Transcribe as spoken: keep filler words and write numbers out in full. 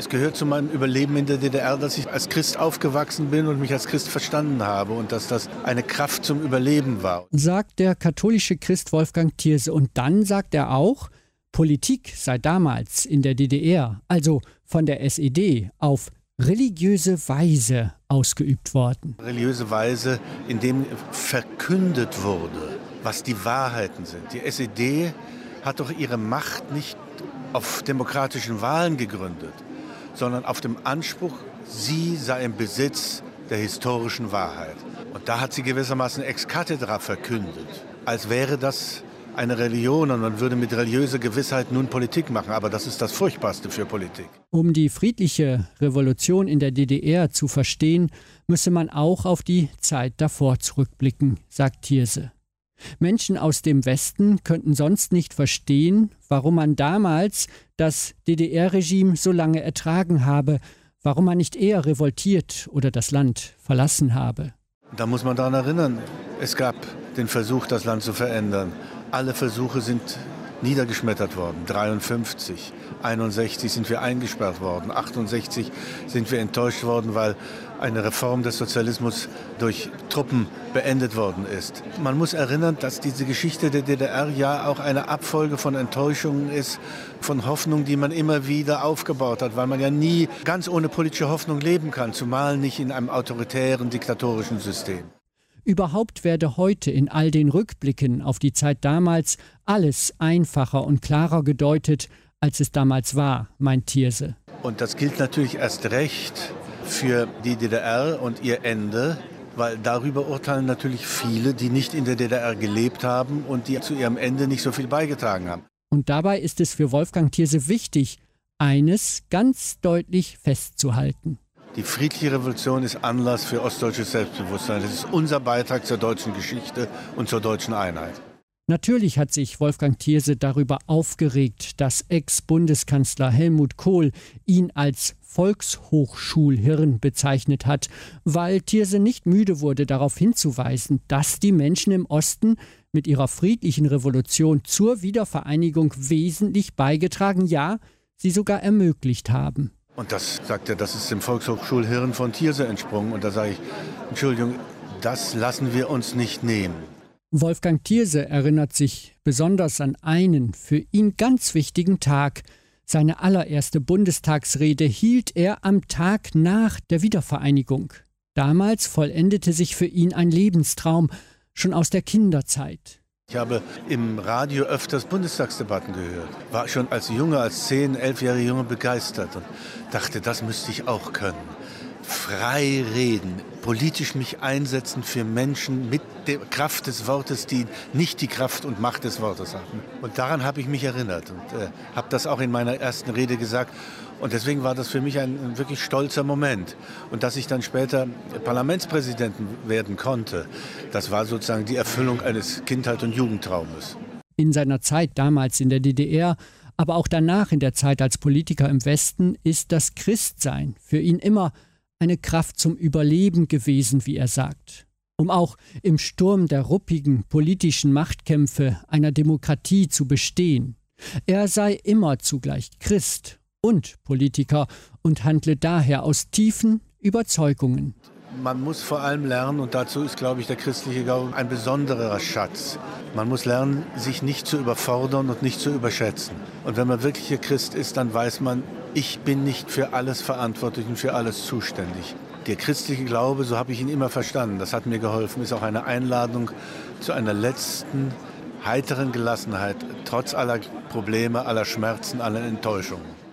Es gehört zu meinem Überleben in der D D R, dass ich als Christ aufgewachsen bin und mich als Christ verstanden habe und dass das eine Kraft zum Überleben war. Sagt der katholische Christ Wolfgang Thierse. Und dann sagt er auch, Politik sei damals in der D D R, also von der S E D, auf religiöse Weise ausgeübt worden. Religiöse Weise, in dem verkündet wurde, was die Wahrheiten sind. Die S E D hat doch ihre Macht nicht auf demokratischen Wahlen gegründet, sondern auf dem Anspruch, sie sei im Besitz der historischen Wahrheit. Und da hat sie gewissermaßen ex cathedra verkündet, als wäre das eine Religion und man würde mit religiöser Gewissheit nun Politik machen. Aber das ist das Furchtbarste für Politik. Um die friedliche Revolution in der D D R zu verstehen, müsse man auch auf die Zeit davor zurückblicken, sagt Thierse. Menschen aus dem Westen könnten sonst nicht verstehen, warum man damals das D D R-Regime so lange ertragen habe, warum man nicht eher revoltiert oder das Land verlassen habe. Da muss man daran erinnern, es gab den Versuch, das Land zu verändern. Alle Versuche sind niedergeschmettert worden. dreiundfünfzig, einundsechzig sind wir eingesperrt worden. achtundsechzig sind wir enttäuscht worden, weil eine Reform des Sozialismus durch Truppen beendet worden ist. Man muss erinnern, dass diese Geschichte der D D R ja auch eine Abfolge von Enttäuschungen ist, von Hoffnungen, die man immer wieder aufgebaut hat, weil man ja nie ganz ohne politische Hoffnung leben kann, zumal nicht in einem autoritären, diktatorischen System. Überhaupt werde heute in all den Rückblicken auf die Zeit damals alles einfacher und klarer gedeutet, als es damals war, meint Thierse. Und das gilt natürlich erst recht für die D D R und ihr Ende, weil darüber urteilen natürlich viele, die nicht in der D D R gelebt haben und die zu ihrem Ende nicht so viel beigetragen haben. Und dabei ist es für Wolfgang Thierse wichtig, eines ganz deutlich festzuhalten. Die friedliche Revolution ist Anlass für ostdeutsches Selbstbewusstsein. Das ist unser Beitrag zur deutschen Geschichte und zur deutschen Einheit. Natürlich hat sich Wolfgang Thierse darüber aufgeregt, dass Ex-Bundeskanzler Helmut Kohl ihn als Volkshochschulhirn bezeichnet hat, weil Thierse nicht müde wurde, darauf hinzuweisen, dass die Menschen im Osten mit ihrer friedlichen Revolution zur Wiedervereinigung wesentlich beigetragen, ja, sie sogar ermöglicht haben. Und das, sagt er, das ist dem Volkshochschulhirn von Thierse entsprungen. Und da sage ich, Entschuldigung, das lassen wir uns nicht nehmen. Wolfgang Thierse erinnert sich besonders an einen für ihn ganz wichtigen Tag. Seine allererste Bundestagsrede hielt er am Tag nach der Wiedervereinigung. Damals vollendete sich für ihn ein Lebenstraum, schon aus der Kinderzeit. Ich habe im Radio öfters Bundestagsdebatten gehört, war schon als Junge, als zehn-, elfjähriger Junge begeistert und dachte, das müsste ich auch können. Frei reden, politisch mich einsetzen für Menschen mit der Kraft des Wortes, die nicht die Kraft und Macht des Wortes haben. Und daran habe ich mich erinnert und äh, habe das auch in meiner ersten Rede gesagt. Und deswegen war das für mich ein, ein wirklich stolzer Moment. Und dass ich dann später Parlamentspräsidenten werden konnte, das war sozusagen die Erfüllung eines Kindheit- und Jugendtraumes. In seiner Zeit damals in der D D R, aber auch danach in der Zeit als Politiker im Westen, ist das Christsein für ihn immer eine Kraft zum Überleben gewesen, wie er sagt. Um auch im Sturm der ruppigen politischen Machtkämpfe einer Demokratie zu bestehen. Er sei immer zugleich Christ und Politiker und handle daher aus tiefen Überzeugungen. Man muss vor allem lernen, und dazu ist, glaube ich, der christliche Glaube ein besonderer Schatz. Man muss lernen, sich nicht zu überfordern und nicht zu überschätzen. Und wenn man wirklicher Christ ist, dann weiß man, ich bin nicht für alles verantwortlich und für alles zuständig. Der christliche Glaube, so habe ich ihn immer verstanden, das hat mir geholfen, ist auch eine Einladung zu einer letzten, heiteren Gelassenheit, trotz aller Probleme, aller Schmerzen, aller Enttäuschungen.